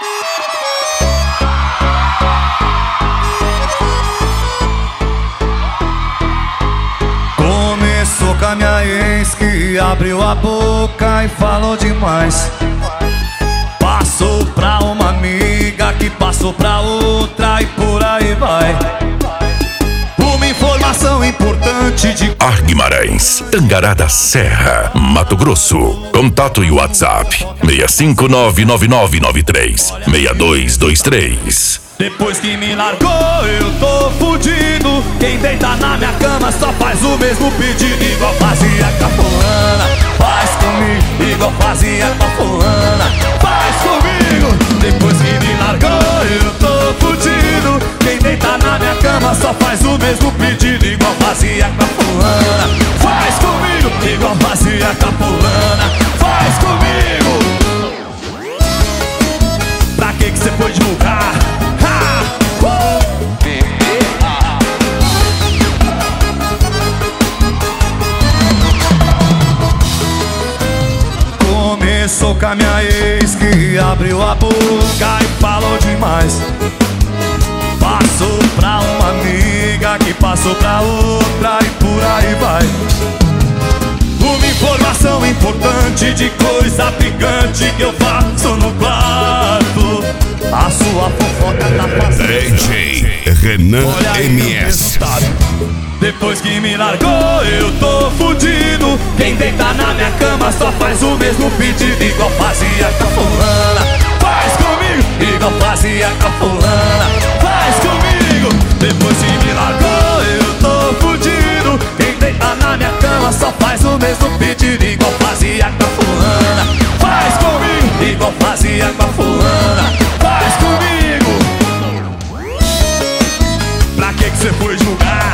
Começou com a minha ex que abriu a boca e falou demais. Passou pra uma amiga que passou pra outra e por aí vai. Uma informação importante de Guimarães, Tangará da Serra, Mato Grosso. Contato e WhatsApp 65999936223. Depois que me largou eu tô fudido. Quem deita na minha cama só faz o mesmo pedido. Igual fazia com a fulana, faz comigo. Igual fazia com a fulana, faz comigo. Depois que me largou eu tô fudido. Quem deita na minha cama só faz o mesmo pedido. Igual fazia com a fulana, faz comigo. Igual fazia com a fulana, faz comigo. Pra que você foi divulgar? Começou com a minha ex que abriu a boca e falou demais. Passou pra uma amiga que passou pra outra e por aí vai. Uma informação importante de coisa picante que eu faço no quarto. A sua fofoca tá fazendo DJ Renan MS. Depois que me largou eu tô fudido. Quem deita na minha cama só faz o mesmo pedido. Igual fazia com a fulana, faz comigo. Igual fazia com a fulana, faz comigo. Depois que me largou eu tô fudido. Quem deita na minha cama só faz o mesmo pedido. Igual fazia com a fulana, faz comigo. Igual fazia com a fulana, faz comigo. Pra que você foi julgar?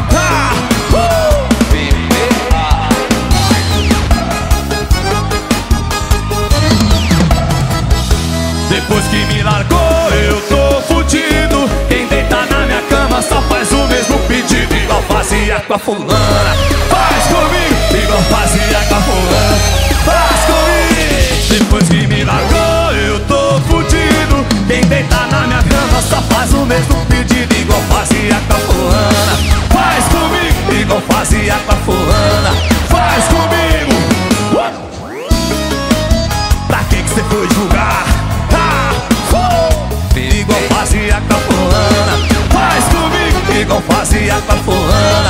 Depois que me largou eu tô fudido. Quem deita na minha cama só faz o mesmo pedido. Igual fazia com a fulana, faz comigo. Igual fazia com a fulana, faz comigo. Depois que me largou eu tô fudido. Quem deita na minha cama só faz o mesmo pedido. Igual fazia com a fulana, faz comigo. Igual fazia com a fulana, faz comigo. Pra que você foi julgar? Igual fazia com a fulana, faz comigo. Igual fazia com a fulana,